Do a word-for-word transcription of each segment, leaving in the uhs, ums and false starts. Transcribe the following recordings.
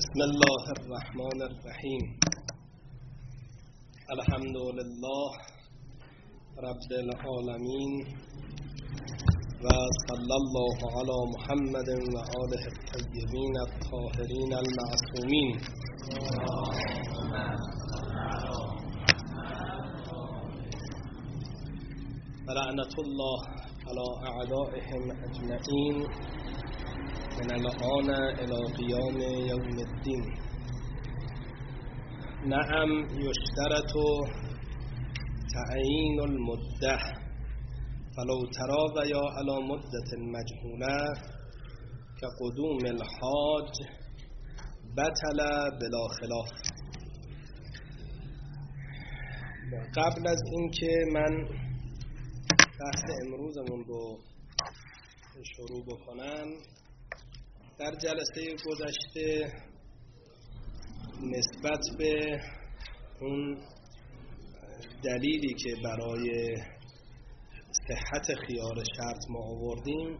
بسم الله الرحمن الرحیم. الحمد لله رب العالمین و صلی الله علی محمد و آله الطیبین الطاهرین المعصومین. و لعنت الله علی اعدائهم اجمعین من الآن الى قیام یوم الدین. نعم یشترط تعیین المده فلو تراضی علی مدة مجهوله كقدوم الحاج بطل بلا خلاف. قبل از اینکه من بحث امروزمون رو شروع بکنم، در جلسه گذشته نسبت به اون دلیلی که برای صحت خیار شرط ما آوردیم،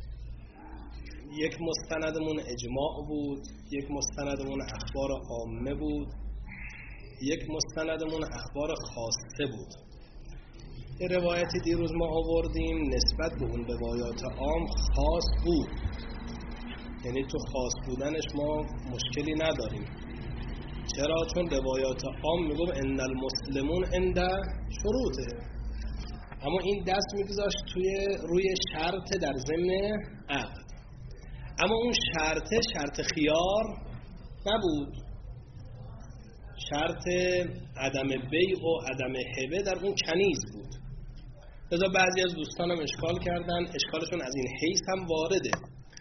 یک مستندمون اجماع بود، یک مستندمون اخبار عامه بود، یک مستندمون اخبار خاصه بود. این روایت دیروز ما آوردیم نسبت به اون روایات عام خاص بود، یعنی تو خاص بودنش ما مشکلی نداریم. چرا؟ چون روایات عام میگم ان المسلمون عند شروطه، اما این دست میگذاشت توی روی شرط در ضمن عقد. اما اون شرط شرط خیار نبود، شرط عدم بیع و عدم هبه در اون کنیز بود. لذا بعضی از دوستانم اشکال کردن، اشکالشون از این حیث هم وارده.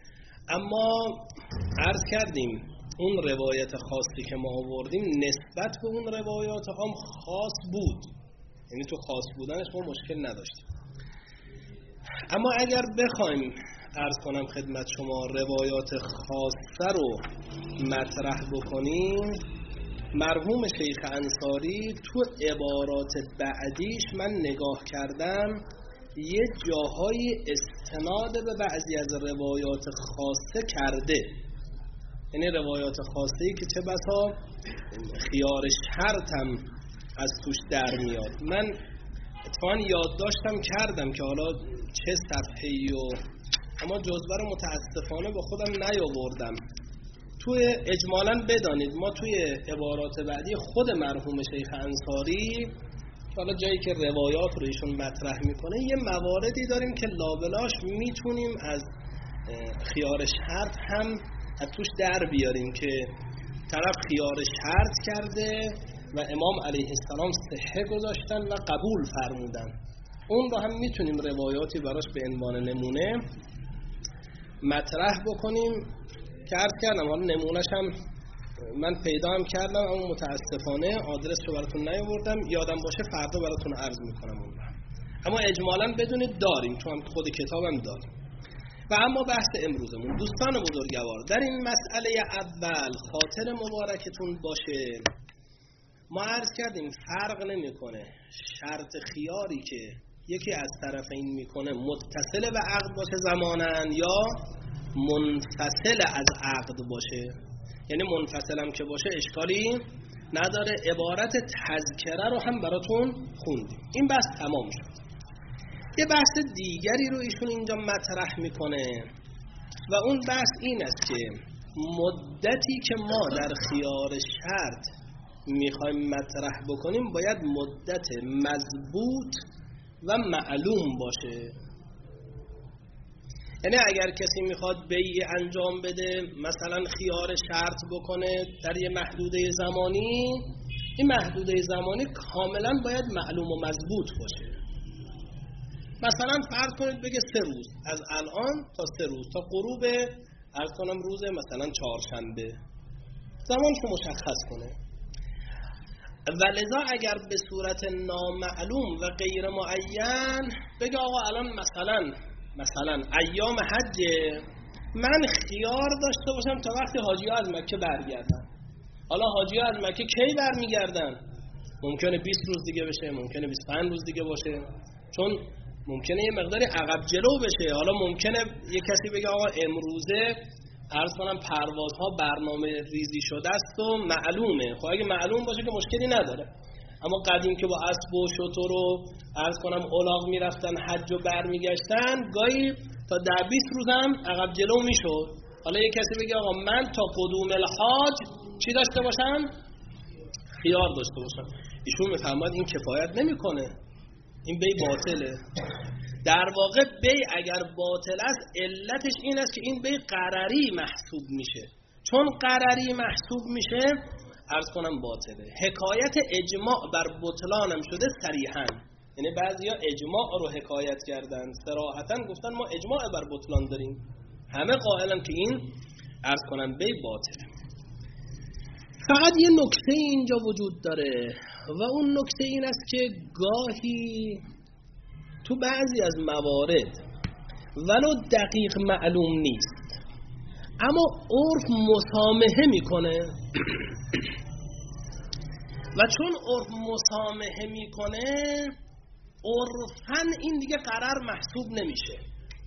اما عرض کردیم اون روایت خاصی که ما آوردیم نسبت به اون روایات هم خاص بود، یعنی تو خاص بودنش ما مشکل نداشتیم. اما اگر بخوایم عرض کنم خدمت شما روایات خاصه رو مطرح بکنیم، مرحوم شیخ انصاری تو عبارات بعدیش من نگاه کردم یه جاهای استناد به بعضی از روایات خاصه کرده، یعنی روایات خاصه‌ای که چه بسا خیار شرط هم از توش در میاد. من اتفاقا یادداشتم کردم که حالا چه صفحه‌ای و اما جزوه رو متاسفانه با خودم نیاوردم. توی اجمالاً بدانید ما توی عبارات بعدی خود مرحوم شیخ انصاری حالا جایی که روایات رو ایشون مطرح میکنه یه مواردی داریم که لابلاش میتونیم از خیار شرط هم از توش در بیاریم که طرف خیار شرط کرده و امام علیه السلام صحه گذاشتن و قبول فرمودن. اون رو هم میتونیم روایاتی براش به عنوان نمونه مطرح بکنیم که عرض کردم. حالا نمونهش هم من پیدا هم کردم اما متاسفانه آدرس رو براتون نیاوردم، یادم باشه فردا براتون عرض میکنم اون رو. اما اجمالاً بدونید داریم، تو هم خود کتابم داریم. و اما بحث امروزمون دوستان بزرگوار، در این مسئله اول خاطر مبارکتون باشه ما عرض کردیم فرق نمیکنه شرط خیاری که یکی از طرفین میکنه متصل به عقد باشه زمانن یا منفصل از عقد باشه. یعنی منفصلم که باشه اشکالی نداره. عبارت تذکره رو هم براتون خوندیم. این بحث تمام شد. یه بحث دیگری رو ایشون اینجا مطرح میکنه و اون بحث این است که مدتی که ما در خیار شرط میخوایم مطرح بکنیم باید مدت مضبوط و معلوم باشه. یعنی اگر کسی میخواد بیع انجام بده، مثلا خیار شرط بکنه در یه محدوده زمانی، این محدوده زمانی کاملا باید معلوم و مضبوط باشه. مثلا فرض کنید بگه سه روز، از الان تا سه روز تا غروب عرض کنم روز مثلا چهارشنبه، زمانشو مشخص کنه. ولذا اگر به صورت نامعلوم و غیر معین بگه آقا الان مثلا مثلا ایام حج من خیار داشته باشم تا وقتی حاجی‌ها از مکه برگردن. حالا حاجی‌ها از مکه کی برمیگردن؟ ممکنه بیست روز دیگه بشه، ممکنه بیست و پنج روز دیگه باشه، چون ممکنه یه مقداری عقب جلو بشه. حالا ممکنه یه کسی بگه آقا امروزه عرض کنم پروازها برنامه ریزی شده است و معلومه. خب اگه معلوم باشه که مشکلی نداره. اما قدیم که با اسب و شتر و عرض کنم الاغ میرفتن حج و برمیگشتن، گاهی تا ده بیست روزم عقب جلو میشد. حالا یک کسی بگه آقا من تا قدوم الحاج چی داشته باشم؟ خیار داشته باشم. ایشون میفرماد این کفایت نمیکنه، این بی باطله. در واقع بی اگر باطل است علتش این است که این بی قرری محسوب میشه. چون قرری محسوب میشه عرض کنم باطله. حکایت اجماع بر بطلانم شده صریحاً، یعنی بعضیا اجماع رو حکایت کردن، صراحتاً گفتن ما اجماع بر بطلان داریم، همه قائلن که این عرض کنم بی باطله. فقط یه نکته اینجا وجود داره و اون نکته این است که گاهی تو بعضی از موارد ولو دقیق معلوم نیست اما عرف مسامحه میکنه و چون عرف مسامحه میکنه عرفاً این دیگه قرار محسوب نمیشه.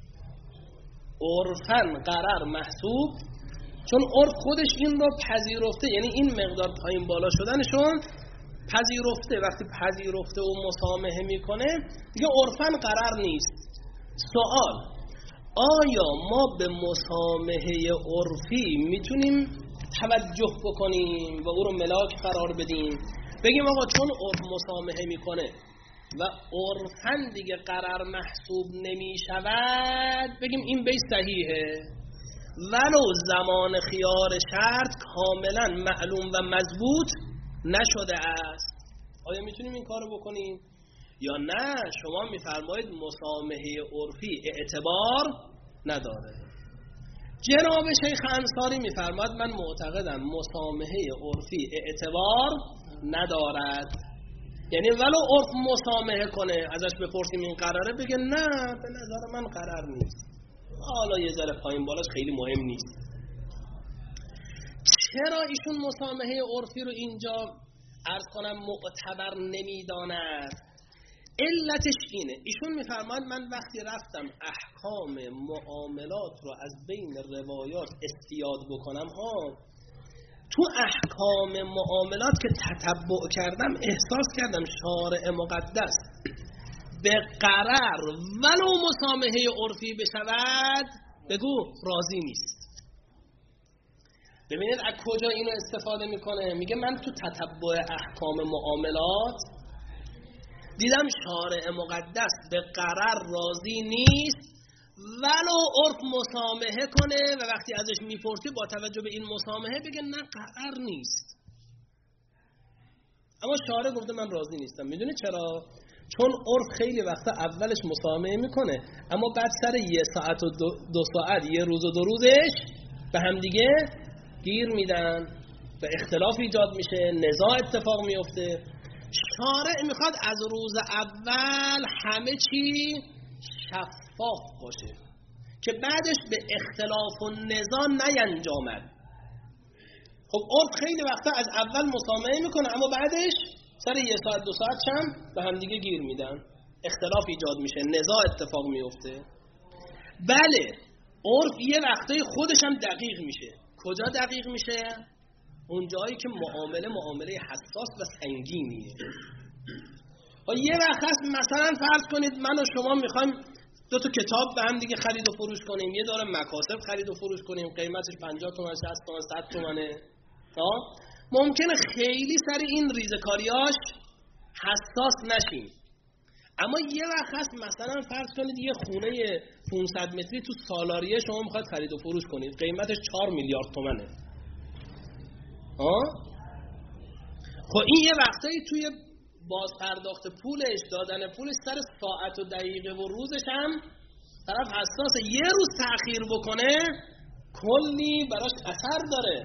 عرفاً قرار محسوب، چون عرف خودش این رو پذیرفته، یعنی این مقدار پایین بالا شدنشون پذیرفته. وقتی پذیرفته و مسامحه میکنه دیگه عرفاً قرار نیست. سوال: آیا ما به مسامحه عرفی میتونیم توجه بکنیم و او رو ملاک قرار بدیم، بگیم آقا چون عرف مسامحه میکنه و عرفاً دیگه قرار محسوب نمیشود، بگیم این بی صحیحه ولو زمان خیار شرط کاملا معلوم و مضبوط نشده است؟ آیا میتونیم این کارو بکنیم یا نه؟ شما میفرمایید مسامحه عرفی اعتبار نداره. جناب شیخ انصاری میفرماد من معتقدم مسامحه عرفی اعتبار ندارد. یعنی ولو عرف مسامحه کنه ازش بپرسیم این قراره، بگه نه به نظر من قرار نیست، حالا یه ذره پایین بالاش خیلی مهم نیست. چرا ایشون مسامحه عرفی رو اینجا عرض کنم معتبر نمیداند؟ علتش اینه، ایشون میفرماد من وقتی رفتم احکام معاملات رو از بین روایات استیاد بکنم ها، تو احکام معاملات که تتبع کردم احساس کردم شارع مقدس به قرار ولو مسامحه عرفی بشود بگو راضی نیست. ببینید از کجا اینو استفاده میکنه؟ میگه من تو تتبع احکام معاملات دیدم شارع مقدس به قرار راضی نیست ولو عرف مسامحه کنه و وقتی ازش میپرسی با توجه به این مسامحه بگه نه قرار نیست، اما شارع گفته من راضی نیستم. میدونی چرا؟ چون عرف خیلی وقتا اولش مسامحه میکنه اما بعد سر یه ساعت و دو, دو ساعت یه روز و دو روزش به هم دیگه گیر میدن و اختلاف ایجاد میشه، نزاع اتفاق میفته. شارع میخواد از روز اول همه چی شفاف باشه که بعدش به اختلاف و نزاع نینجامد. خب عرف خیلی وقتا از اول مسامحه میکنه اما بعدش سر یه ساعت دو ساعت چند به هم دیگه گیر میدن، اختلاف ایجاد میشه، نزاع اتفاق میفته. بله عرف یه وقتای خودش هم دقیق میشه. کجا دقیق میشه؟ اون جایی که معامله معامله حساس و سنگینیه. و یه وقت هست مثلا فرض کنید من و شما میخوایم دو تا کتاب به هم دیگه خرید و فروش کنیم، یه داره مکاسب خرید و فروش کنیم، قیمتش پنجاه تومن، شصت تومن، صد تومنه. ها ممکنه خیلی سر این ریزکاریاش حساس نشیم، اما یه وقت هست مثلا فرض کنید یه خونه پانصد متری تو سالاریه شما میخواید خرید و فروش کنید، قیمتش چهار میلیارد تومنه. ها خب این یه وقتایی توی باز پرداخت پولش، دادن پولش سر ساعت و دقیقه و روزش هم طرف حساسه. یه روز تأخیر بکنه کلی براش اثر داره،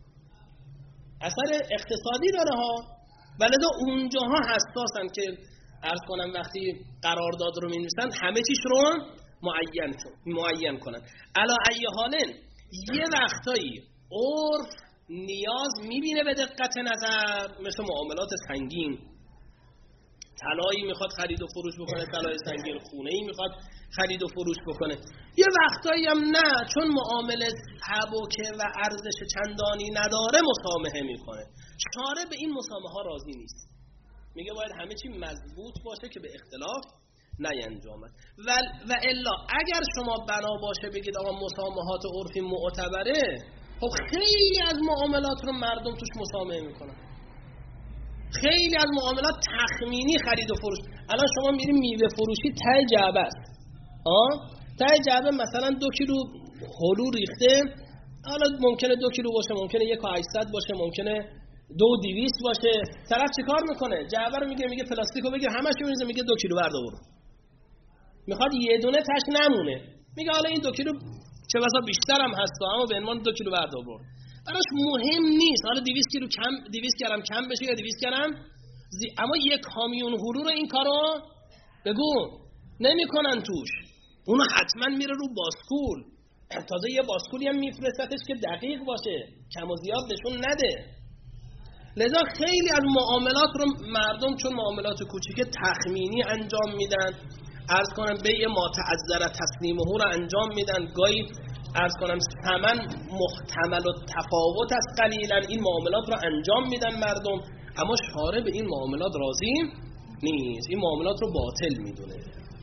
اثر اقتصادی داره ها. ولذا اونجاها حساسن که عرض کنم وقتی قرارداد رو می‌نویسن همه چیش رو معین معین کنن. علی ای حالن یه وقتایی عرف نیاز میبینه به دقت نظر، مثل معاملات سنگین، طلایی میخواد خرید و فروش بکنه، طلای سنگین، خونه‌ای میخواد خرید و فروش بکنه. یه وقتایی هم نه، چون معامله سبکه و ارزش چندانی نداره مسامحه میکنه. شارع به این مسامحه ها راضی نیست، میگه باید همه چی مضبوط باشه که به اختلاف نینجامد. و و الا اگر شما بنا باشه بگید آقا مسامحات عرفی معتبره، خب خیلی از معاملات رو مردم توش مسامحه میکنن. خیلی از معاملات تخمینی خرید و فروش. الان شما میری میوه فروشی ته جعبه است، آه ته جعبه مثلا دو کیلو هلو ریخته، حالا ممکنه دو کیلو باشه، ممکنه یک و هشتصد باشه، ممکنه دو و دویست باشه. طرف چیکار میکنه؟ جعبه رو میگه میگه پلاستیکو بگیر، همش رو میذاره، میگه دو کیلو بردار. میخواد یه دونه تاش نمونه، میگه حالا این دو کیلو چه بسا بیشتر هم هست اما به عنوان دو کیلو بردار. براش مهم نیست حالا دویست کیلو کم، دویست گرم کم بشه یا دویست گرم زی... اما یک کامیون هلو رو این کارو بگو نمیکنن توش. اونو حتما میره رو باسکول، تازه یه باسکولی هم میفرستتش که دقیق باشه، کم و زیاد بهشون نده. لذا خیلی از معاملات رو مردم چون معاملات کوچیک تخمینی انجام میدن، عرض کنم بیع ما تعذر تسلیمه رو انجام میدن، گاهی عرض کنم ثمن محتمل و تفاوت از قلیلا این معاملات رو انجام میدن مردم، اما شارع به این معاملات راضی نیست، این معاملات رو باطل میدونه.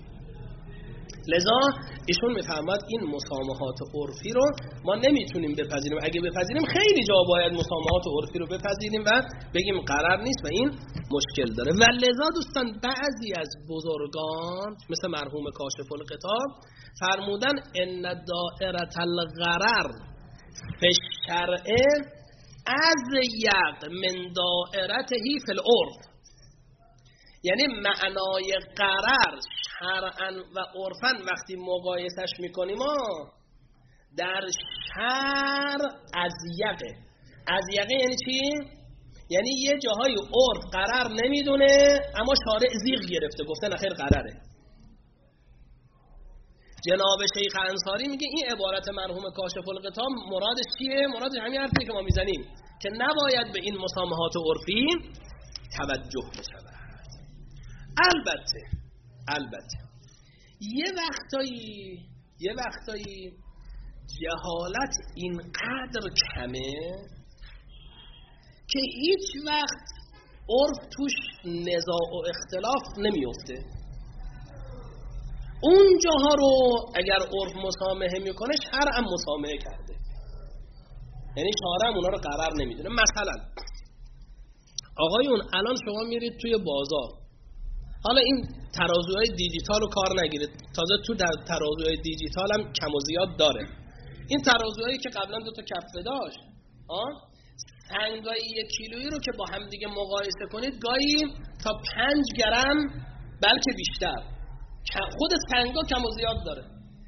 لذا ایشون میفهمد این مسامحات عرفی رو ما نمیتونیم بپذیریم. اگه بپذیریم خیلی جا باید مسامحات عرفی رو بپذیریم و بگیم قرار نیست و این مشکل داره. و لذا دوستان بعضی از بزرگان مثل مرحوم کاشف الغطا فرمودن ان دائره الغرر فی الشرع اضیق من دائرته فی العرف. یعنی معنای قرار شرعاً و عرفاً وقتی مقایسش میکنیم در شرع اضیقه. اضیقه یعنی چی؟ یعنی یه جاهای عرف قرار نمیدونه اما شارع زیغ گرفته گفته نخیر قراره. جناب شیخ انصاری میگه این عبارت مرحوم کاشف الغطا مرادش چیه؟ مرادش همین حرفی که ما میزنیم که نباید به این مسامحات عرفی توجه بشه. البته البته یه وقتایی یه وقتایی جهالت اینقدر کمه که هیچ وقت عرف توش نزاع و اختلاف نمیفته. اون جاها رو اگر عرف مسامحه میکنه شرع هم مسامحه کرده، یعنی شرع هم اونا رو قرار نمیدونه. مثلا آقایون الان شما میرید توی بازار، حالا این ترازوهای دیجیتال رو کار نگیرید، تازه تو در ترازوهای دیجیتال هم کم و زیاد داره. این ترازوهایی که قبلا دو تا کفه داشت، آه سنگای یک کیلویی رو که با هم دیگه مقایسه کنید گاهی تا پنج گرم بلکه بیشتر، خود سنگا کم و زیاد داره.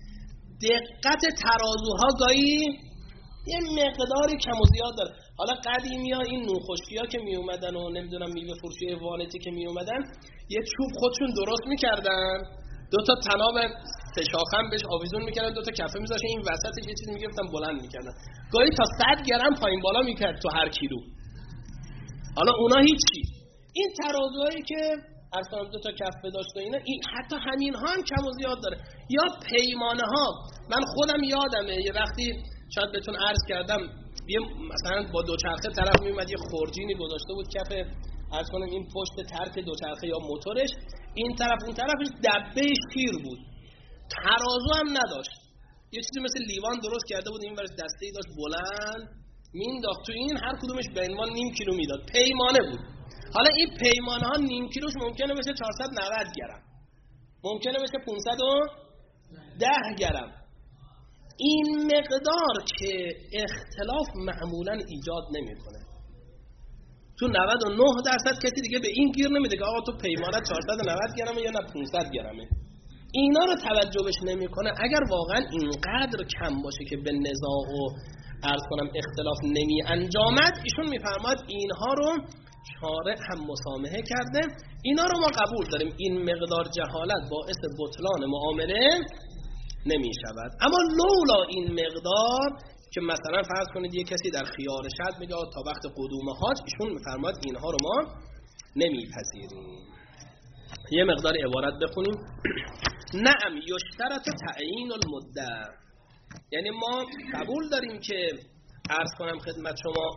دقت ترازوها گاهی یه مقداری کم و زیاد داره. حالا قدیمی ها این نوخشکی ها که می اومدن و نمیدونم میوه فروشی وانتی که می اومدن یه چوب خودشون درست میکردن، دو تا تناب سه شاخم بهش آویزون میکردن، دو تا کفه میذاشتن این وسطش یه چیزی میگرفتن بلند میکردن، گاهی تا صد گرم پایین بالا میکرد تو هر کیلو. حالا اونا هیچی. این ترازوهایی که اصلا دو تا کفه داشت و اینا، این حتی همین ها هم کم و زیاد داره. یا پیمانه ها، من خودم یادمه یه وقتی شاید بهتون عرض کردم، یه مثلا با دوچرخه طرف میومد یه خورجینی گذاشته بود کف عرض کنم این پشت ترک دوچرخه یا موتورش، این طرف اون طرفش دبه شیر بود، ترازو هم نداشت، یه چیزی مثل لیوان درست کرده بود، این ورش دسته‌ای داشت بلند مینداخت تو این، هر کدومش به عنوان نیم کیلو میداد، پیمانه بود. حالا این پیمانه ها نیم کیلوش ممکنه بشه چهارصد و نود گرم، ممکنه بشه پانصد و ده گرم. این مقدار که اختلاف معمولا ایجاد نمیکنه. تو نود و نه درصد کسی دیگه به این گیر نمیده که آقا تو پیمانت چهارصد و نود گرمه یا نه پانصد گرمه. اینا رو توجهش نمیکنه. اگر واقعا اینقدر کم باشه که به نزاع و عرض کنم اختلاف نمی انجامد، ایشون میفرماد اینها رو شارع هم مسامحه کرده، اینا رو ما قبول داریم. این مقدار جهالت باعث بطلان معامله نمی شود. اما لولا این مقدار که مثلا فرض کنید یک کسی در خیار شد میگه تا وقت قدوم حاج، ایشون میفرماد اینها رو ما نمیپذیریم. یه مقدار عبارت بخونیم. نعم یشترط تعیین المده، یعنی ما قبول داریم که عرض کنم خدمت شما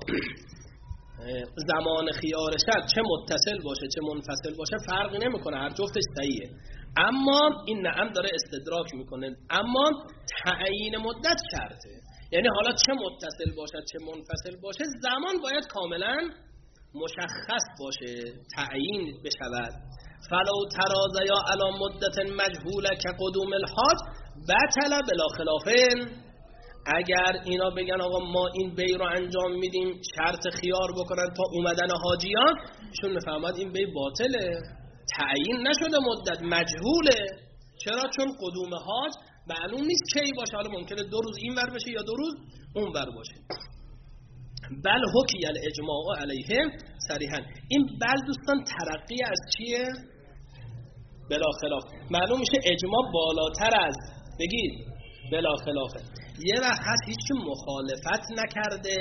زمان خیار شرط چه متصل باشه چه منفصل باشه فرقی نمیکنه، هر جفتش صحیحه، اما این نعم داره استدراک میکنه. اما تعیین مدت شرطه، یعنی حالا چه متصل باشه چه منفصل باشه زمان باید کاملا مشخص باشه، تعیین بشود. فلو تراضی یا علی مدت مجهوله که قدوم الحاج بطل بلا خلافین، اگر اینا بگن آقا ما این بی رو انجام میدیم شرط خیار بکنن تا اومدن حاجیان، ایشون میفهمد این بی باطله، تعیین نشده مدت، مجهوله. چرا؟ چون قدوم حاج معلوم نیست کی باشه، حالا ممکنه دو روز این ور بشه یا دو روز اون ور باشه. بل حکی الاجماع علیه صریحا، این بل دوستان ترقی از چیه؟ بلا خلاف. معلوم میشه اجماع بالاتر از بگید بلا خلافه. یه وقت هست هیچ که مخالفت نکرده،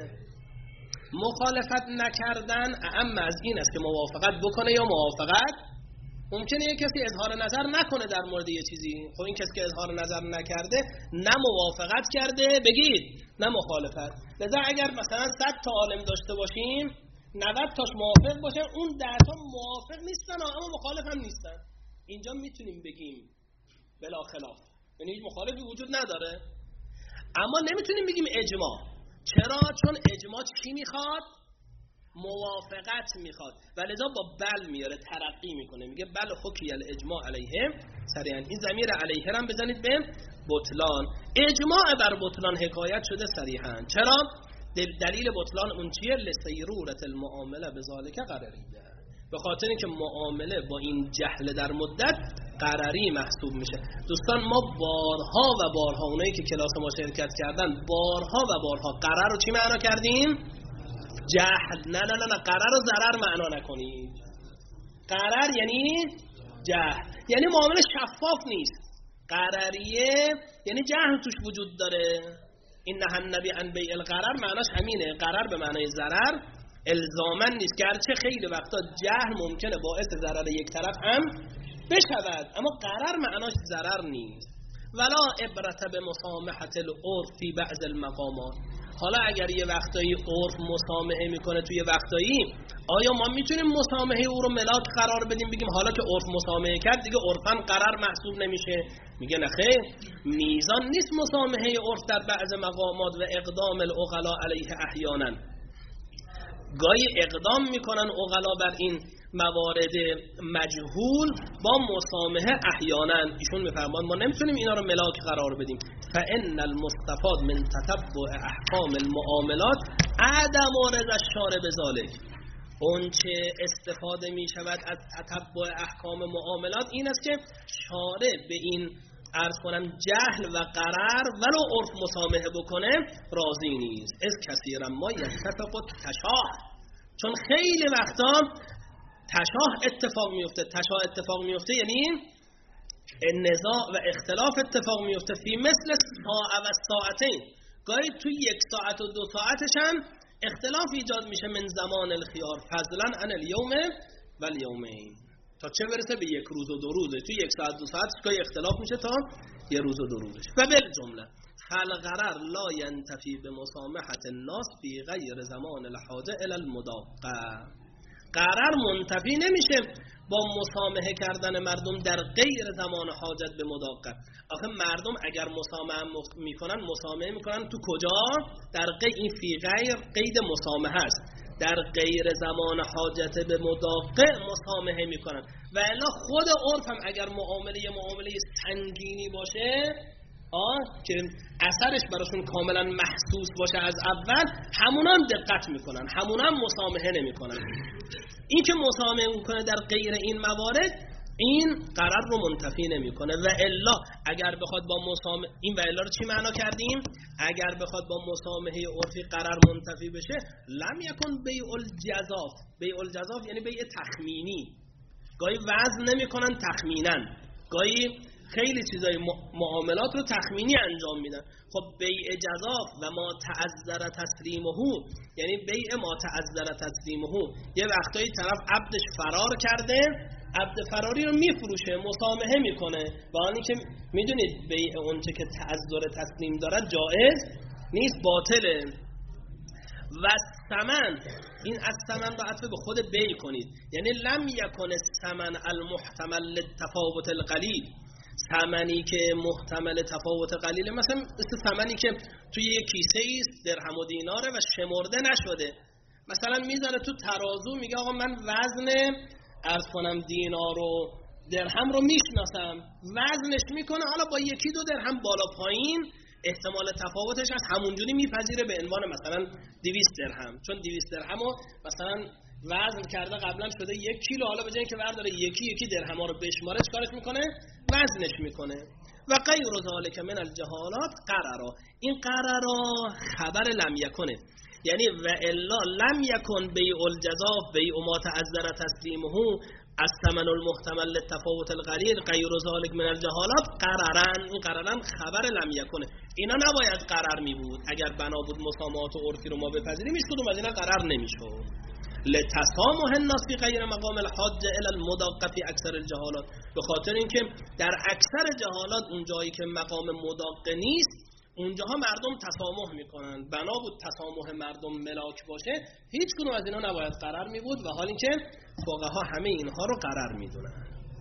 مخالفت نکردن اعم از این است که موافقت بکنه یا موافقت. ممکنه یه کسی اظهار نظر نکنه در مورد یه چیزی، خب این کسی که اظهار نظر نکرده نه موافقت کرده بگید نه مخالفت. لذا اگر مثلا صد تا عالم داشته باشیم نود تاش موافق باشه، اون ده تا موافق نیستن اما مخالف هم نیستن، اینجا میتونیم بگیم بلا خلاف، یعنی هیچ مخالفی وجود نداره. اما نمیتونیم بگیم اجماع. چرا؟ چون اجماع چی میخواد؟ موافقت میخواد، ولذا با بل میاره، ترقی میکنه، میگه بل حکی الاجماع علیه صریحا. این ضمیر علیه هم بزنید به بطلان، اجماع بر بطلان حکایت شده صریحا. چرا؟ دلیل بطلان اون چیه؟ لسیرورت المعامله بذالک قرریه، به خاطر اینکه معامله با این جهل در مدت قرری محسوب میشه. دوستان ما بارها و بارها، اونایی که کلاس ما شرکت کردن، بارها و بارها قرر رو چی معنا کردیم؟ جهل. نه نه نه نه قرر رو ضرر معنا نکنید. قرر یعنی جهل، یعنی معامله شفاف نیست. قرریه یعنی جهل توش وجود داره. این نه النبی عن بیع القرر معناش همینه، قرر به معنای ضرر الزاماً نیست، گرچه خیلی وقتا جهل ممکنه باعث ضرر یک طرف هم بشود، اما قرر معناش ضرر نیست. ولا عبرت به مسامحت العرف فی بعض المقامات. حالا اگر یه وقتایی عرف مسامحه میکنه توی وقتایی، آیا ما میتونیم مسامحه او رو ملاک قرار بدیم بگیم حالا که عرف مسامحه کرد دیگه عرفاً قرر محسوب نمیشه؟ میگه نه خیر، میزان نیست مسامحه عرف در بعض مقامات و اقدام العقلاء علیه احیانا. گاهی اقدام میکنن عقلا بر این موارد مجهول با مسامحه احیانا. ایشون میفرمان ما نمیتونیم اینا رو ملاک قرار بدیم. فان المستفاد من تتبع احکام المعاملات عدم رضا الشارع بذالک. اون چه استفاده میشود از تتبع احکام معاملات این است که شارع به این عرض کنم جهل و قرار ولو عرف مسامحه بکنه راضی نیست. از کثیرا ما یتفق تشاه، چون خیلی وقتا تشاه اتفاق میفته. تشاه اتفاق میفته یعنی نزاع و اختلاف اتفاق میفته فی مثل ساعه و ساعتین. گاهی توی یک ساعت و دو ساعتش هم اختلاف ایجاد میشه من زمان الخيار فضلا عن اليوم و الیومین، تا چه برسه به یک روز و دو روزه. توی یک ساعت دو ساعت گاهی اختلاف میشه تا یک روز و دو روزش. و بالجمله فالغرر لا ينتفي بمسامحة الناس في غیر زمان الحاجه الى المداقه. قرار منتفی نمیشه با مسامحه کردن مردم در غیر زمان حاجت به مداقه. آخه مردم اگر مسامحه میکنن مسامحه میکنن تو کجا؟ در غیر، این فی غیر قید مسامحه است، در غیر زمان حاجت به مداقه مسامحه میکنن. و الا خود عرف هم اگر معامله معامله سنگینی باشه آه که اثرش براشون کاملا محسوس باشه از اول، همونم دقت میکنن، همونم مسامحه نمیکنن. این که مسامحه میکنه در غیر این موارد این قرار رو منتفی نمیکنه. و الا اگر بخواد با مسامحه، این و الا رو چی معنا کردیم؟ اگر بخواد با مسامحه عرفی قرار منتفی بشه لم یکن بیع الجزاف. بیع الجزاف یعنی بیع تخمینی. گاهی وزن نمیکنن تخمینا، گاهی خیلی چیزای معاملات رو تخمینی انجام میدن. خب بیع جزاف و ما تعذر تسلیمه، یعنی بیع ما تعذر تسلیمه، یه وقتایی طرف عبدش فرار کرده عبد فراری رو میفروشه، مسامحه میکنه، با آنی که میدونید بیع اونچه که تعذر تسلیم دارد جائز نیست، باطله. و ثمن، این از ثمن رو عطف به خود بیع کنید، یعنی لم یکن الثمن المحتمل للتفاوت القلیل، ثمنی که محتمل تفاوت قلیله، مثلا مثل ثمنی که توی یک کیسه است درهم و دیناره و شمرده نشده، مثلا میذاره تو ترازو میگه آقا من وزن عرض کنم دینار و درهم رو میشناسم، وزنش میکنه، حالا با یکی دو درهم بالا پایین احتمال تفاوتش از همونجوری میپذیره به عنوان مثلا دویست درهم، چون دویست درهم رو مثلا وزن کرده قبلا شده یک کیلو، حالا به جای اینکه برداره یکی یکی درهم ها رو بشماره چیکارش میکنه؟ وزنش میکنه. و غیر ذالک من الجهالات قررا، این قررا خبر لم یکنه، یعنی و الا لم یکن بیع الجزاف بیع ما تعذر تسلیمه از ثمن المحتمل للتفاوت القلیل غیر ذالک من الجهالات قررن، این قررن خبر لم یکنه، اینا نباید قرر می بود، اگر بنا بود مسامحات و عرفی رو ما بپذیریم هیچ کدوم از اینا قرر نمیشد. لتسامح الناس فی غیر مقام الحاج الی المداقه فی اکثر الجهالات، به خاطر اینکه در اکثر جهالات اون جایی که مقام مداقه نیست اونجاها مردم تسامح میکنن، بنا بود تسامح مردم ملاک باشه هیچ کدوم از اینا نباید قرار می بود، و حال اینکه فقها همه اینها رو قرار میدونن.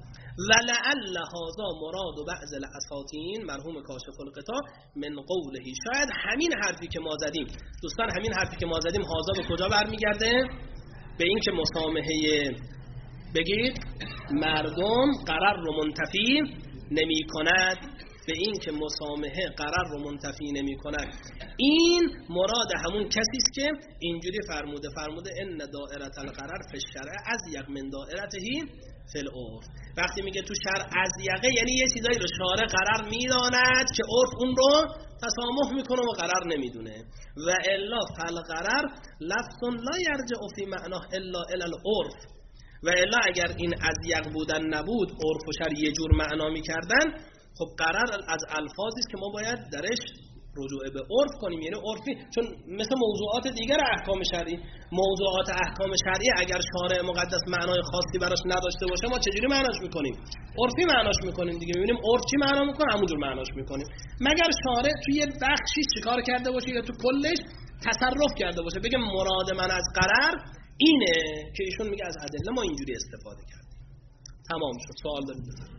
ولعل هذا مراد بعض الاساطین مرحوم کاشف الغطا من قوله، شاید همین حرفی که ما زدیم دوستان، همین حرفی که ما زدیم هذا به کجا برمیگرده؟ به این که مسامحه بگید مردم قرار رو منتفی نمی کند، به این که مسامحه قرار رو منتفی نمی کند. این مراد همون کسی است که اینجوری فرموده فرموده ان دائره القرار فی الشرع اضیق من دائرته فی العرف. وقتی میگه تو شرع اضیقه یعنی یه چیزایی رو شارع قرار میداند که عرف اون رو تسامح میکنه و قرار نمیدونه. و الا فالقرار لفظ لا یرجع فی معناه الا الی العرف، و الا اگر این اضیق بودن نبود عرف و شرع یه جور معنا میکردن، خب قرار از الفاظی است که ما باید درش رجوع به عرف کنیم، یعنی عرفی، چون مثل موضوعات دیگر احکام شرعی، موضوعات احکام شرعی اگر شارع مقدس معنای خاصی براش نداشته باشه ما چجوری معناش میکنیم؟ عرفی معناش میکنیم دیگه، میبینیم عرف چی معنا میکنه همونجور معناش میکنیم، مگر شارع توی یه بخشی چیکار کرده باشه یا تو کلش تصرف کرده باشه بگه مراد من از قرار اینه که ایشون میگه از ادله ما اینجوری استفاده کردیم. تمام شد. سوال دارید؟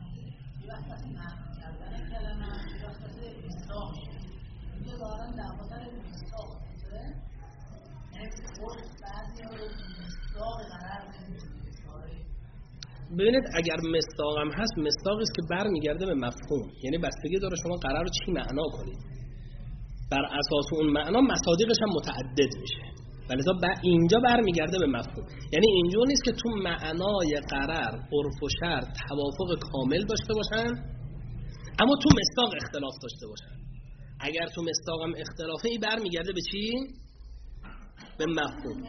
ببینید اگر مصداقم هست، مصداقی است که برمیگرده به مفهوم، یعنی بستگی داره شما قرار رو چی معنا کنید، بر اساس اون معنا مصادیقش هم متعدد میشه، ولی اینجا برمیگرده به مفهوم، یعنی اینجور نیست که تو معنای قرار عرف و شرع توافق کامل داشته باشن اما تو مصداق اختلاف داشته باشن. اگر تو مصداقم اختلافه ای برمیگرده به چی؟ به مفهوم.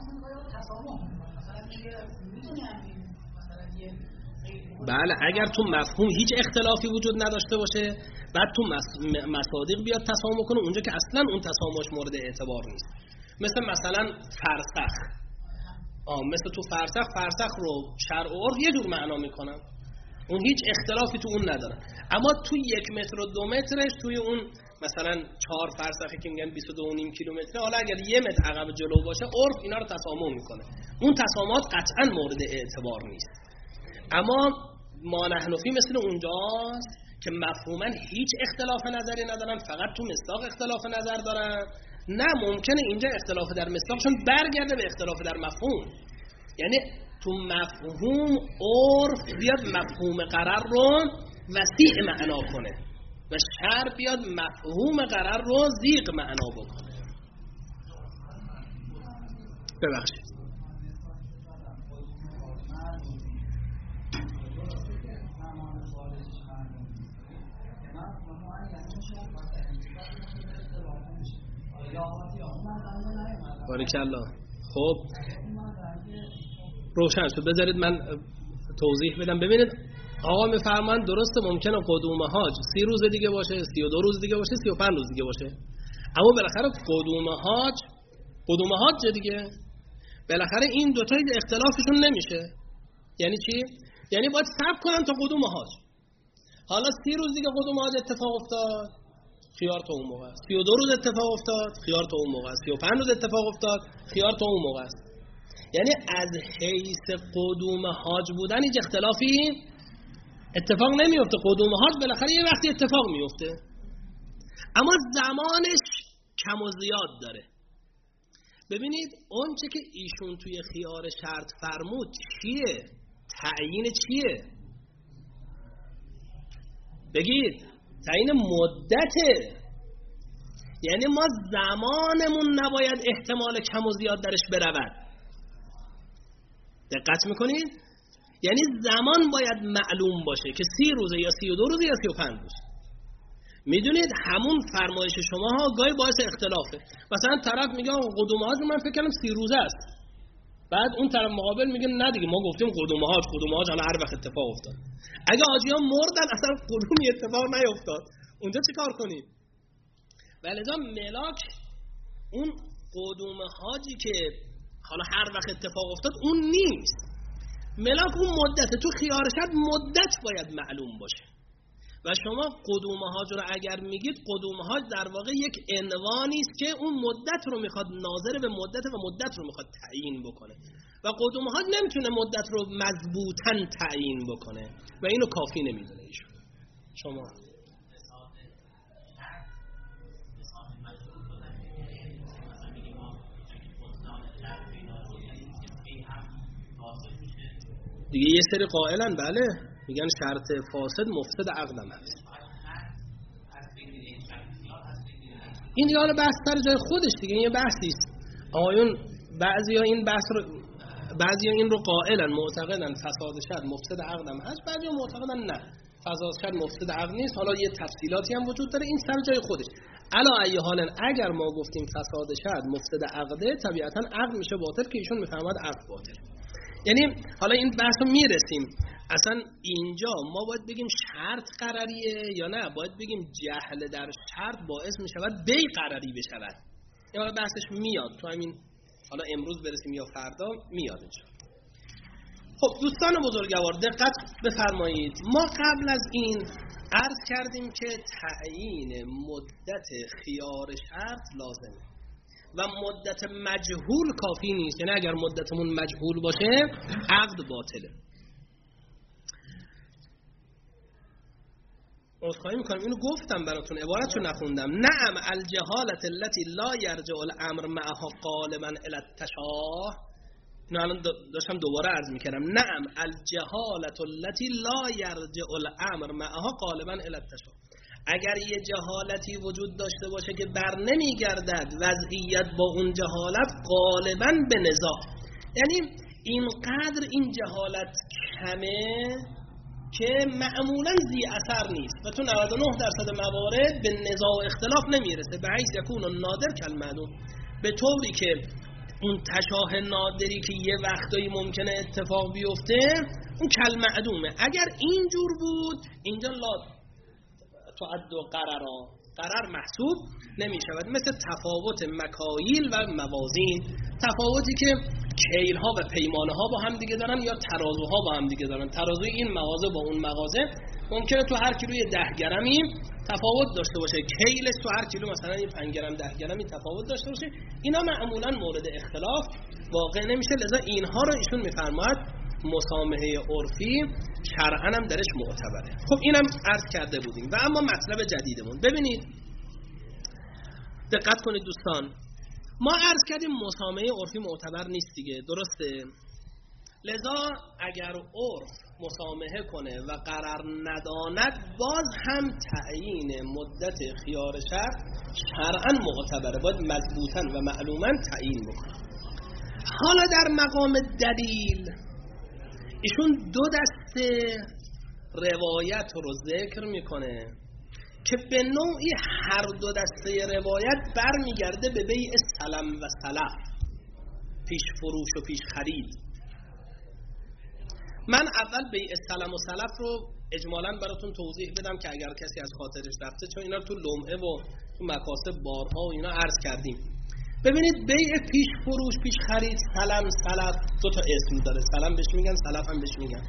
بله اگر تو مفهوم هیچ اختلافی وجود نداشته باشه بعد تو مصادیق بیاد تسامح کنه اونجا که اصلا اون تسامحش مورد اعتبار نیست، مثل مثلا فرسخ، آه مثل تو فرسخ فرسخ رو شرع و عرف یه جور معنا میکنن، اون هیچ اختلافی تو اون نداره، اما تو یک متر و دو مترش توی اون مثلا چهار فرسخی که میگن بیست و دو و نیم کیلومتره، حالا اگر یه متر عقب جلو باشه عرف اینا رو تسامح میکنه، اون تسامحات قطعا مورد اعتبار نیست. اما ما نحنفی مثل اونجاست که مفهوما هیچ اختلاف نظری ندارن، فقط تو مصداق اختلاف نظر دارن. نه ممکنه اینجا اختلاف در مصداقشون برگرده به اختلاف در مفهوم، یعنی تو مفهوم عرف بیاد مفهوم قرار رو وسیع معنا کنه و شرع بیاد مفهوم قرار رو ضیق معنا بکنه. ببخشید باریکالله. خب روشن شد، بذارید من توضیح بدم. ببینید آقا میفرمان درسته ممکنه قدوم حاج سی روز دیگه باشه، سی و دو روز دیگه باشه، سی و پنج روز دیگه باشه، اما بالاخره قدوم حاج قدوم حاج دیگه، بالاخره این دوتای اختلافشون نمیشه. یعنی چی؟ یعنی باید صبر کنن تا قدوم حاج. حالا سی روز دیگه قدوم حاج اتفاق افتاد، خیار تا اون موقع است. سی و دو روز اتفاق افتاد، خیار تا اون موقع است. سی و پنج روز اتفاق افتاد، خیار تا اون موقع است. یعنی از حیث قدوم حاج بودن هیچ اختلافی اتفاق نمیفته. قدوم حاج بالاخره یه وقتی اتفاق میفته، اما زمانش کم و زیاد داره. ببینید اون چه که ایشون توی خیار شرط فرمود چیه؟ تعیین چیه؟ بگید. تعیین مدته. یعنی ما زمانمون نباید احتمال کم و زیاد درش برود. دقت میکنید؟ یعنی زمان باید معلوم باشه که سی روزه یا سی و دو روزه یا سی و پنج روز. میدونید همون فرمایش شما ها گاهی باعث اختلافه. مثلا طرف میگه قدوم حاج من فکر کنم سی روزه است، بعد اون طرف مقابل میگه نه دیگه ما گفتیم قدوم حاج، قدوم حاج حالا هر وقت اتفاق افتاد. اگه حاجی‌ها مردن اصلا قدومی اتفاق نیفتاد، اونجا چه کار کنیم؟ ولذا ملاک اون قدوم حاجی که حالا هر وقت اتفاق افتاد اون نیست. ملاک اون مدت تو خیار شرط مدت باید معلوم باشه. و شما قدوم حاج رو اگر میگید، قدوم حاج در واقع یک عنوانی است که اون مدت رو میخواد، ناظر به مدت و مدت رو میخواد تعیین بکنه و قدوم حاج نمیتونه مدت رو مضبوطاً تعیین بکنه و اینو کافی نمیدونه ایشون. شما دیگه یه سری قائلن بله میگن شرط فاسد مفسد عقدم هست. این دیگه حالا بحث سر جای خودش دیگه، این یه بحثی است. آقایون بعضیا این بحث رو بعضیا این رو قائلن، معتقدن فساد شرط مفسد عقدم هست، بعضیا معتقدن نه فساد شرط مفسد عقد نیست. حالا یه تفصیلاتی هم وجود داره، این سر جای خودش. علا ای حال اگر ما گفتیم فساد شرط مفسد عقده، طبیعتا عقد میشه باطل که ایشون میفهمد عقد باطل. یعنی حالا این بحث رو میرسیم. اصلا اینجا ما باید بگیم شرط قرریه یا نه باید بگیم جهل در شرط باعث میشود بی قرری بشود. این حالا بحثش میاد تو همین، حالا امروز برسیم یا فردا میاد انشاءالله. خب دوستان بزرگوار دقت بفرمایید. ما قبل از این عرض کردیم که تعیین مدت خیار شرط لازمه و مدت مجهول کافی نیست. یعنی اگر مدتمون مجهول باشه عقد باطله. عذرخواهی میکنم اینو گفتم براتون، عبارتشو نخوندم. نعم الجهالت التي لا يرجع الامر معها غالبا الى التشاه. اینو الان داشتم دوباره عرض میکردم. نعم الجهالت التي لا يرجع الامر معها غالبا الى التشاه. اگر یه جهالتی وجود داشته باشه که بر نمیگردد وضعیت با اون جهالت غالبا به نزاع، یعنی اینقدر این جهالت کمه که معمولا زی اثر نیست و تو نود و نه درصد موارد به نزاع و اختلاف نمیرسه، به حیث یکون نادر کالمعدوم، به طوری که اون تشاه نادری که یه وقتایی ممکنه اتفاق بیفته اون کالمعدومه. اگر اینجور بود اینجا لا تعد قرارا، قرار محسوب نمی شود. مثل تفاوت مکاییل و موازین، تفاوتی که کیل ها و پیمانه ها با هم دیگه دارن یا ترازوها با هم دیگه دارن. ترازوی این مغازه با اون مغازه ممکنه تو هر کیلوی ده گرمی تفاوت داشته باشه، کیلش تو هر کیلو مثلا این پنج گرم ده گرمی تفاوت داشته باشه. اینا معمولا مورد اختلاف واقع نمیشه، لذا اینها رو ایشون میفرماید مسامحه عرفی شرعاً هم درش معتبره. خب اینم عرض کرده بودیم. و اما مطلب جدیدمون ببینید، دقت کنید دوستان، ما عرض کردیم مسامحه عرفی معتبر نیست دیگه، درسته؟ لذا اگر عرف مسامحه کنه و قرار نداند باز هم تعیین مدت خیار شرط شرعاً معتبره، باید مضبوطاً و معلوماً تعیین بکنه. حالا در مقام دلیل ایشون دو دسته روایت رو ذکر میکنه که به نوعی هر دو دسته روایت برمیگرده به بیع سلم و سلف، پیش فروش و پیش خرید. من اول بیع سلم و سلف رو اجمالاً براتون توضیح بدم که اگر کسی از خاطرش رفته، چون اینا تو لمعه و تو مکاسب بارها و اینا عرض کردیم. ببینید بیع پیش فروش، پیش خرید، سلم، سلف، دو تا اسم داره. سلم بهش میگن، سلف هم بهش میگن.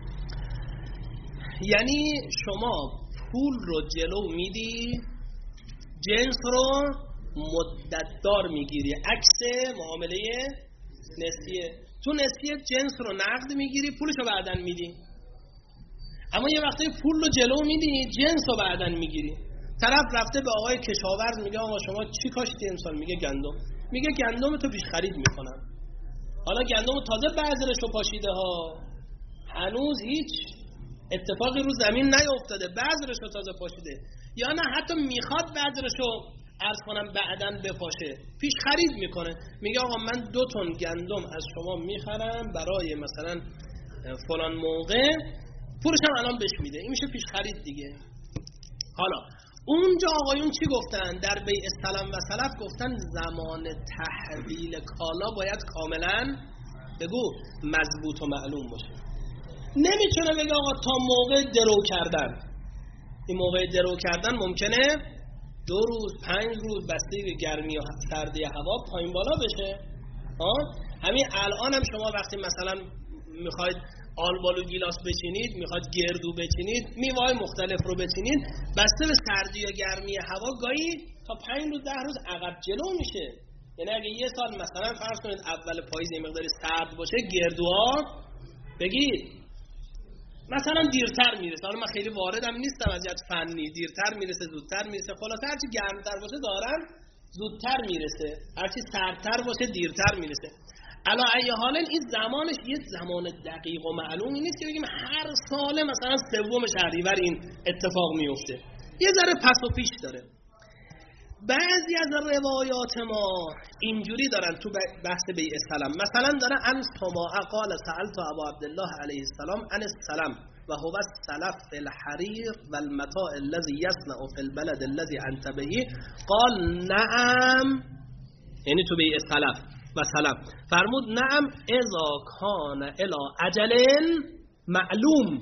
یعنی شما پول رو جلو میدی، جنس رو مدت دار میگیری، عکس معامله نسیه. تو نسیه جنس رو نقد میگیری، پولش رو بعدن میدی. اما یه وقتی پول رو جلو میدی، جنس رو بعدن میگیری. طرف رفته به آقای کشاورز میگه آقا شما چی کاشتی امسال؟ میگه گندم. میگه گندم تو پیش خرید میکنم. حالا گندم تازه بذرش رو پاشیده ها، هنوز هیچ اتفاقی رو زمین نیافتاده، بذرش رو تازه پاشیده، یا نه حتی میخواد بذرش رو عرض کنم بعدن بپاشه، پیش خرید میکنه. میگه آقا من دو تن گندم از شما میخرم برای مثلا فلان موقع، پولش هم الان بهش میده. این میشه پیش خرید دیگه. حالا اونجا آقایون چی گفتن؟ در بیع سلم و سلف گفتن زمان تحویل کالا باید کاملا بگو مضبوط و معلوم باشه. نمیتونه بگه آقا تا موقع درو کردن. این موقع درو کردن ممکنه دو روز، پنج روز، بسته به گرمی و سردی هوا پایین بالا بشه. ها همین الان هم شما وقتی مثلا میخواید آلبالو گیلاس بچینید، میخواد گردو بچینید، میوه‌های مختلف رو بچینید، بسته به سردی و گرمی هوا گاهی تا پنج روز ده روز عقب جلو میشه. یعنی اگه یه سال مثلا فرض کنید اول پاییز یه مقداری سرد باشه، گردوها بگید مثلا دیرتر میرسه. حالا من خیلی واردم نیستم از جهت فنی، دیرتر میرسه، زودتر میرسه، خلاصه هرچی گرمتر باشه دارن زودتر میرسه، هرچی سردتر باشه دیرتر میرسه. علا ای حالا این زمانش یه زمان دقیق و معلومی نیست که بگیم هر ساله مثلا سوم شهریور این اتفاق میفته. یه ذره پس و پیش داره. بعضی از روایات ما اینجوری دارن تو بحث بیع سلم، مثلا داره ان سماع قال سألت ابا عبدالله علیه السلام عن السلم و هو السلف فی الحریر و المتاع الذي يصنع فی البلد الذي انت به، قال نعم. یعنی تو بیع سلف و سلم فرمود نعم اذا کان الی اجل معلوم.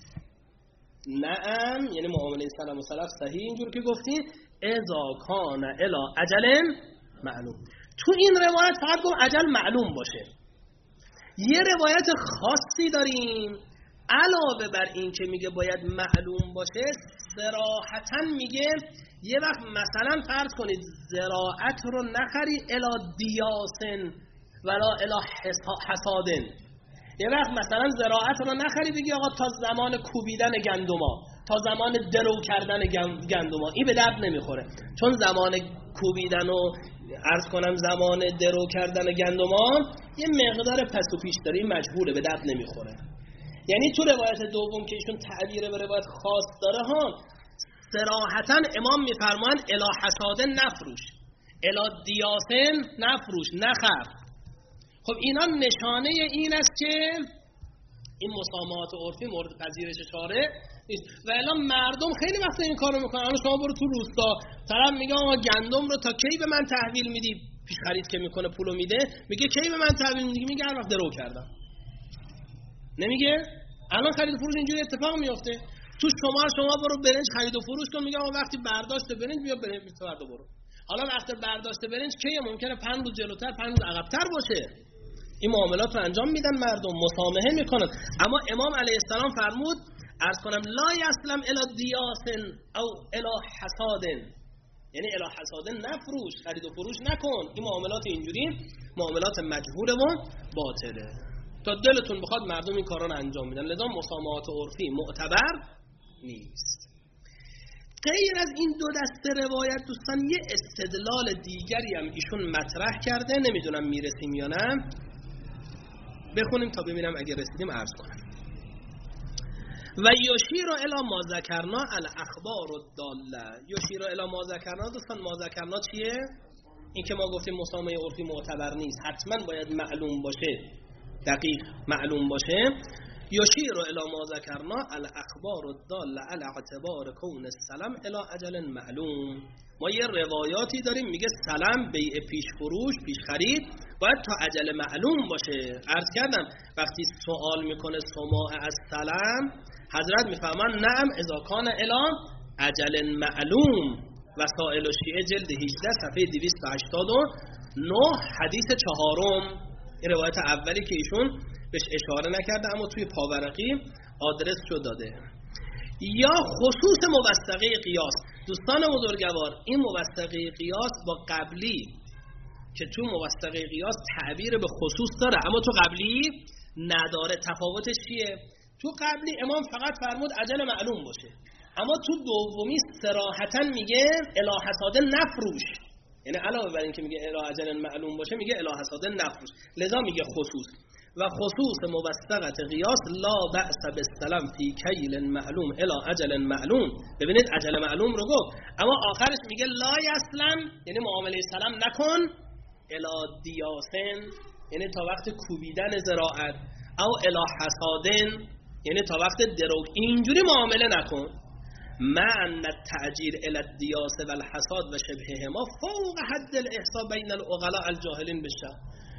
نعم یعنی معامله سلم و سلف صحیح اینجور که گفتی، اذا کان الی اجل معلوم. تو این روایت فقط گفت اجل معلوم باشه. یه روایت خاصی داریم علاوه بر این که میگه باید معلوم باشه، صراحتاً میگه یه وقت مثلا فرض کنید زراعت رو نخری الی دیاسن ولا الی حسادن. یه وقت مثلا زراعت رو نخری بگی آقا تا زمان کوبیدن گندما، تا زمان درو کردن گندما. این به درد نمیخوره، چون زمان کوبیدن و عرض کنم زمان درو کردن گندما یه مقدار پس و پیش داره، این مجهوله، به درد نمیخوره. یعنی تو روایت دوم که ایشون تعبیر به روایت خاص داره ها، صراحتاً امام میفرمان الی حساد نفروش، الی دیاسن نفروش، نخر. خب اینا نشانه این است که این مسامحات عرفی مورد پذیرش شارع نیست. و الا مردم خیلی وقت این کارو میکنن. الان شما برو تو روستا، طرف میگه آقا گندم رو تا کی به من تحویل میدی؟ پیش خرید که میکنه پولو میده، میگه کی به من تحویل میدی؟ میگه هر وقت درو کردم. نمیگه الان خرید و فروش اینجوری اتفاق میفته. تو شما شما برو برنج خرید و فروش کن، میگه آقا وقتی برداشت برنج بیا برنج فردا برو. حالا وقتی برداشت برنج کیه؟ ممکنه پنج روز جلوتر، پنج روز عقب‌تر باشه. این معاملات رو انجام میدن مردم، مسامحه میکنن. اما امام علیه السلام فرمود عرض کنم لا یسلم الی دیاسن او الی حسادن، یعنی الی حسادن نفروش، خرید و فروش نکن. این معاملات اینجوری معاملات مجهوله و باطله. تا دلتون بخواد مردم این کارا رو انجام میدن، لذا مسامحات عرفی معتبر نیست. غیر از این دو دسته روایت دوستان یه استدلال دیگری هم ایشون مطرح کرده، نمیدونم میرسیم یا نه، بخونیم تا ببینم اگه رسیدیم عرض کنم. و یشیر الی ما ذکرنا الاخبار الداله. یشیر الی ما ذکرنا دوستان، ما ذکرنا چیه؟ این که ما گفتیم مسامحه عرفی معتبر نیست، حتما باید معلوم باشه، دقیق معلوم باشه. یشیر الی ما ذکرنا الاخبار الداله علی اعتبار کون السلم الی اجل معلوم. ما یه روایاتی داریم میگه سلم بیع پیش فروش، پیش خرید باید تا اجل معلوم باشه. عرض کردم وقتی سوال میکنه سماع از سلم، حضرت میفهمن نعم اذا کان الی اجل معلوم. وسائل الشیعه جلد هجده صفحه دویست و هشتاد و نه حدیث چهارم، این روایت اولی که ایشون بهش اشاره نکرده اما توی پاورقی آدرس شو داده. یا خصوص موثقه قیاس. دوستان بزرگوار، این موثقه قیاس با قبلی که تو موثقه قیاس تعبیر به خصوص داره اما تو قبلی نداره. تفاوتش چیه؟ تو قبلی امام فقط فرمود اجل معلوم باشه، اما تو دومی صراحتاً میگه الی حساد نفروش، یعنی علاوه بر این که میگه الی اجل معلوم باشه میگه الی حساد نفروش، لذا میگه خصوص. و خصوص موثقه قیاس لا بأس بالسلام فی کیل معلوم الی اجل معلوم. ببینید اجل معلوم رو گفت اما آخرش میگه لا یسلم، یعنی معامله سلام نکن، الی دیاسن یعنی تا وقت کوبیدن زراعت، او الی حسادن یعنی تا وقت دروغ، اینجوری معامله نکن. مع التعجیل الی الدیاس و الحصاد و شبههما فوق حد الاحصاء بین العقلاء الجاهلین بالشرع.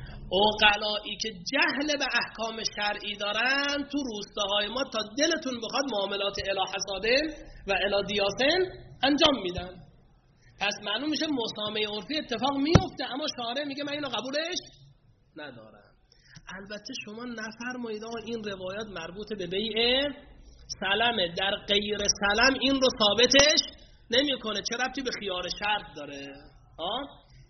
عقلایی که جهل به احکام شرعی دارن تو روستاهای ما تا دلتون بخواد معاملات الی حسادن و الی دیاسن انجام میدن. پس معلوم میشه مسامحه عرفی اتفاق میفته اما شارع میگه من اینو قبولش ندارم. البته شما نفرمایید آقا این روایات مربوط به بیع سلمه، در غیر سلم این رو ثابتش نمیکنه، چه ربطی به خیار شرط داره؟ آه؟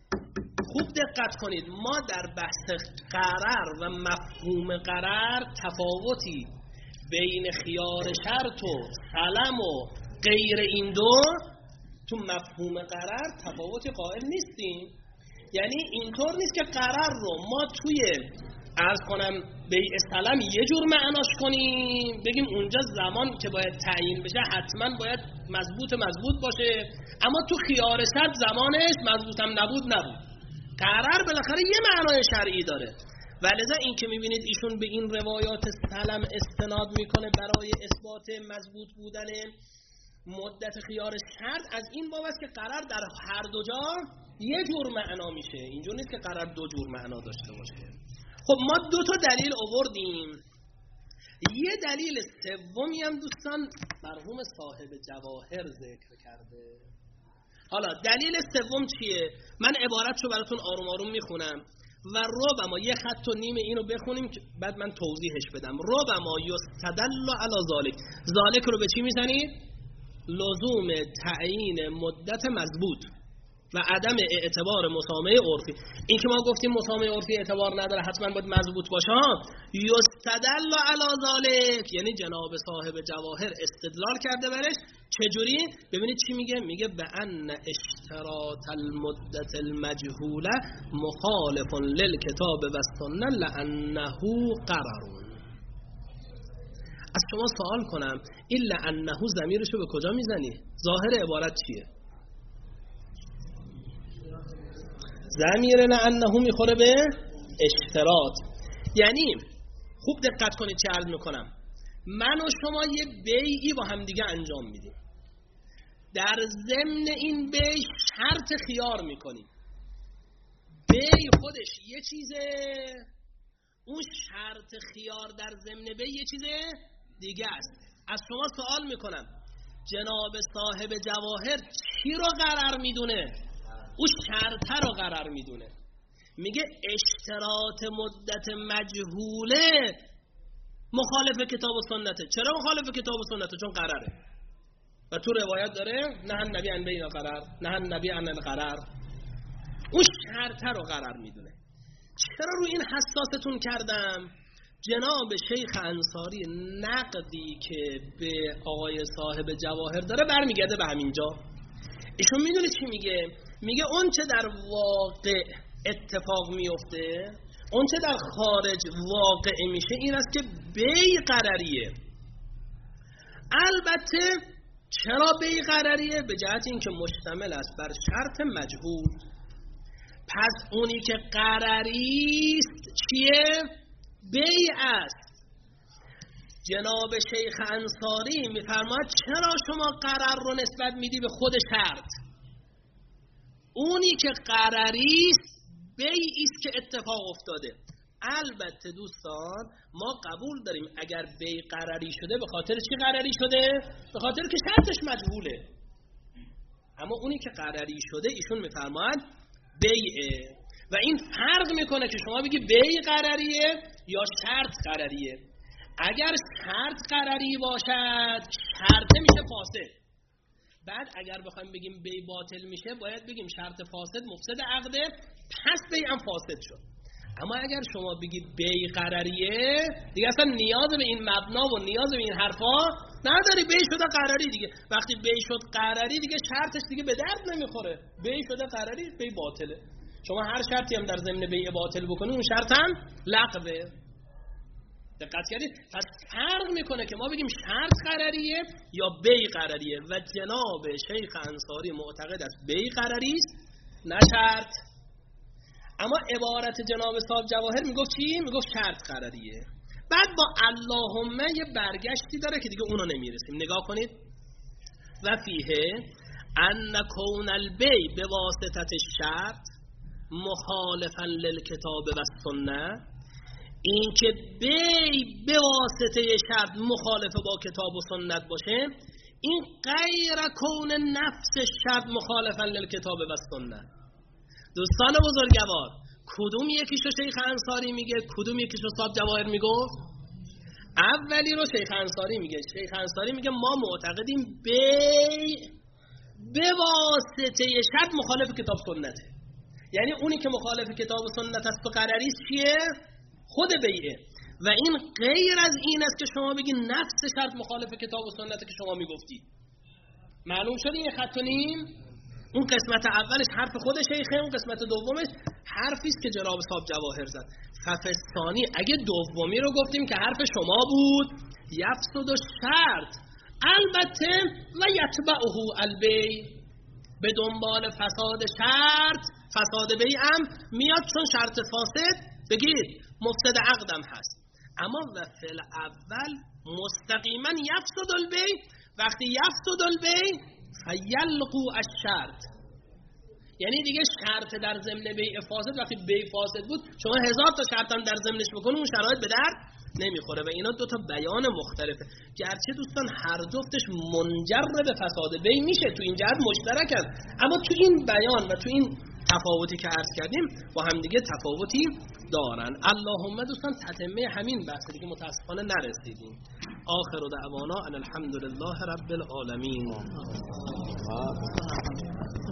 خوب دقت کنید، ما در بحث قرار و مفهوم قرار تفاوتی بین خیار شرط و سلم و غیر این دو تو مفهوم قرار تفاوتی قائل نیستیم. یعنی اینطور نیست که قرار رو ما توی عرض کنم بیع سلم یه جور معناش کنیم بگیم اونجا زمان که باید تعیین بشه حتما باید مضبوط مضبوط باشه اما تو خیار شرط زمانش مضبوطم نبود نبود. قرار بالاخره یه معنای شرعی داره و لذا این که میبینید ایشون به این روایات سلم استناد میکنه برای اثبات مضبوط بودن مدت خیار شرط، از این باب است که قرار در هر دو جا یه جور معنا میشه، اینجور نیست که قرار دو جور معنا داشته باشه. خب ما دو تا دلیل آوردیم، یه دلیل سومی هم دوستان مرحوم صاحب جواهر ذکر کرده. حالا دلیل سوم چیه؟ من عبارتشو براتون آروم آروم میخونم و ربما یه خط و نیم اینو بخونیم که بعد من توضیحش بدم. ربما یستدل علی ذالک، ذالک رو به چی میزنید؟ لزوم تعیین مدت مضبوط و عدم اعتبار مسامحه عرفی. این که ما گفتیم مسامحه عرفی اعتبار نداره حتما باید مضبوط باشه، یستدل علی ذالک یعنی جناب صاحب جواهر استدلال کرده برش. چجوری؟ ببینید چی میگه؟ میگه به ان اشتراط المدت المجهوله مخالف للکتاب و السنه لانه قرار. از شما سوال کنم این لانه ضمیرشو به کجا میزنی؟ ظاهر عبارت چیه؟ ضمیر لانه میخوره به اشتراط. یعنی خوب دقت کنید چه عرض میکنم، من و شما یه بیعی با هم دیگه انجام میدیم، در ضمن این بیع شرط خیار میکنیم. بیع خودش یه چیزه، اون شرط خیار در ضمن بیع یه چیزه دیگه است. از شما سوال میکنم جناب صاحب جواهر چی رو قرار میدونه؟ او شرطه رو قرار میدونه. میگه اشتراط مدت مجهوله مخالف کتاب و سنته. چرا مخالف کتاب و سنته؟ چون قراره و تو روایت داره نه النبی عن بیع قرار، نه النبی عن القرار. اون شرطه رو قرار میدونه. چرا رو این حساستون کردم؟ جناب شیخ انصاری نقدی که به آقای صاحب جواهر داره برمیگرده به همینجا. ایشون میدونه چی میگه؟ میگه اون چه در واقع اتفاق میفته، اون چه در خارج واقع میشه این است که بیع قراریه. البته چرا بیع قراریه؟ به جهت این که مشتمل است بر شرط مجهول. پس اونی که قراری است چیه؟ بیع است. جناب شیخ انصاری میفرماید چرا شما قرار رو نسبت میدی به خود شرط؟ اونی که قراری است بیعی است که اتفاق افتاده. البته دوستان ما قبول داریم اگر بیع قراری شده به خاطر چی قراری شده؟ به خاطر که شرطش مجهوله. اما اونی که قراری شده ایشون میفرماید بیعه. و این فرق میکنه که شما بگی بی قرریه یا شرط قرریه. اگر شرط قرری باشد شرطه میشه فاسد. بعد اگر بخوایم بگیم بی باطل میشه باید بگیم شرط فاسد مفسد عقده، پس بی هم فاسد شد. اما اگر شما بگید بی قرریه دیگه اصلا نیاز به این مبنا و نیاز به این حرفا نداری، بی شده قرری دیگه. وقتی بی شد قرری دیگه شرطش دیگه به درد نمیخوره. بی شده قرری بی باطله. شما هر شرطی هم در ضمن بی باطل بکنید اون شرط هم لغوه. دقت کردید؟ پس فرق میکنه که ما بگیم شرط قرریه یا بی قرریه و جناب شیخ انصاری معتقد است بی قرری است نه شرط. اما عبارت جناب صاحب جواهر میگفت چی؟ میگفت شرط قرریه. بعد با اللهم یه برگشتی داره که دیگه اونو نمیرسیم. نگاه کنید. و فیه ان کون البی به واسطت شرط مخالفا للکتاب و سنت، این که بی به واسطه شرط مخالف با کتاب و سنت باشه، این غیر کون نفس شرط مخالفا للکتاب و سنت. دوستان بزرگوار، کدوم یکیشو شیخ انصاری میگه، کدوم یکیشو صاحب جواهر میگفت؟ اولی رو شیخ انصاری میگه. شیخ انصاری میگه ما معتقدیم بی به واسطه شرط مخالف کتاب سنته. یعنی اونی که مخالف کتاب و سنت است و قرریست چیه؟ خود بیعه. و این غیر از این است که شما بگی نفس شرط مخالف کتاب و سنت که شما میگفتی. معلوم شد این خط و نیم؟ اون قسمت اولش حرف خود شیخه، اون قسمت دومش حرفی است که جناب صاحب جواهر زد. ففستانی اگه دومی رو گفتیم که حرف شما بود یفسد و شرط البته و یتبعه البی، به دنبال فساد شرط فساد بی هم میاد، چون شرط فاسد بگید مفسد عقدم هست. اما و فعل اول مستقیما یفسد البی، وقتی یفسد البی فیلقو الشرط، یعنی دیگه شرط در ضمن بی فاسد وقتی بی فاسد بود شما هزار تا شرط هم در ضمنش بکنید اون شرایط به درد نمیخوره. و اینا دو تا بیان مختلفه. گرچه دوستان هر جفتش منجر به فساد بی میشه، تو این جهت مشترکن، اما تو این بیان و تو این تفاوتی که عرض کردیم با هم دیگه تفاوتی دارن. اللهم دوستان تتمه همین بحث دیگه متاسفانه نرسیدیم. آخر دعوانا ان الحمدلله رب العالمین.